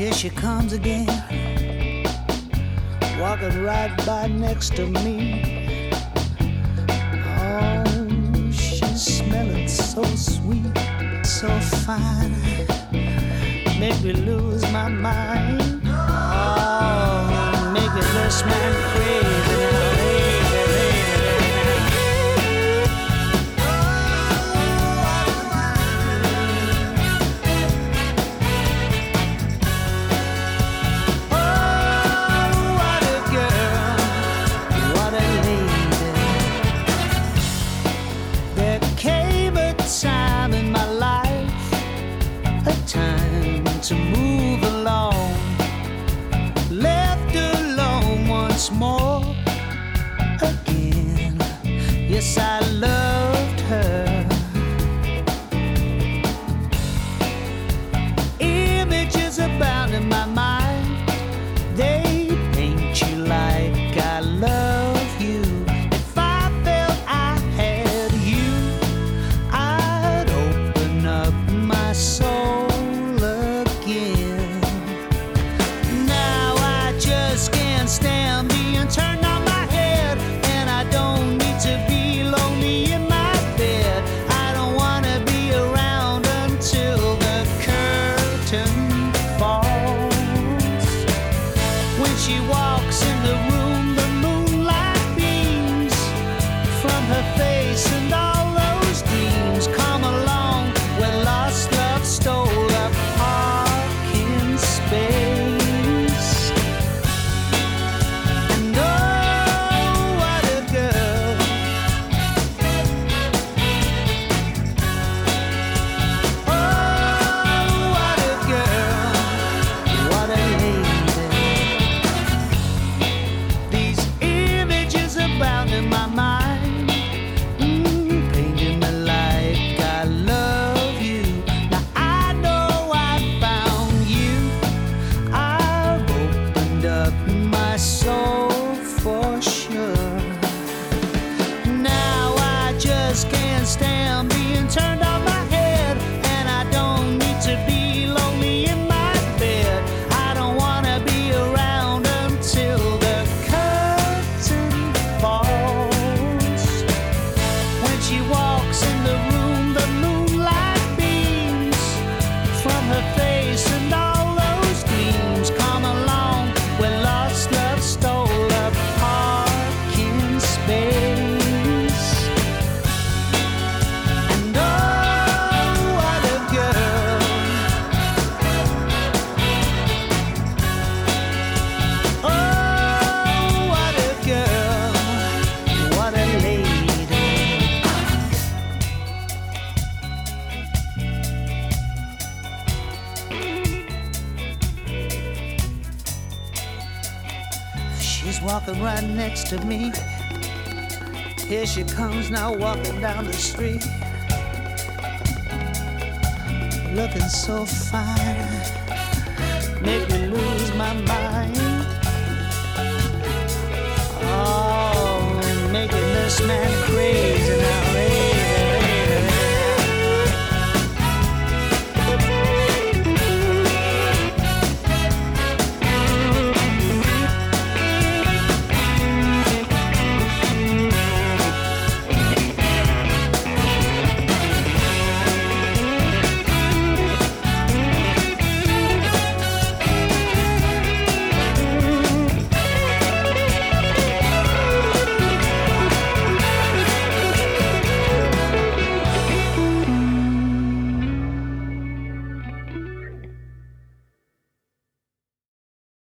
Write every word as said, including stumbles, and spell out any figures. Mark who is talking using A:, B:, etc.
A: Here she comes again, walking right by next to me. Oh, she's smelling so sweet, so fine, make me lose my mind. Oh, make me this man crazy now, baby, baby. To move along, left alone once more again. Yes, I loved her. Images abound in my mind, they paint you like I love you. If I felt I had you, I'd open up my soul. Stand being turned on my head, and I don't need to be lonely in my bed. I don't wanna be around until the curtain falls. When she walks in the room, the moonlight beams from her face, and all those dreams come along when lost love stole a parking space. Can't stand being turned on my head, and I don't need to be lonely in my bed. I don't wanna be around until the curtain falls. When she walks in the room, the moonlight beams from her face, and all those dreams come along when lost love stole a parking space. She's walking right next to me. Here she comes now, walking down the street, looking so fine, make me lose my mind. Oh, making this man crazy.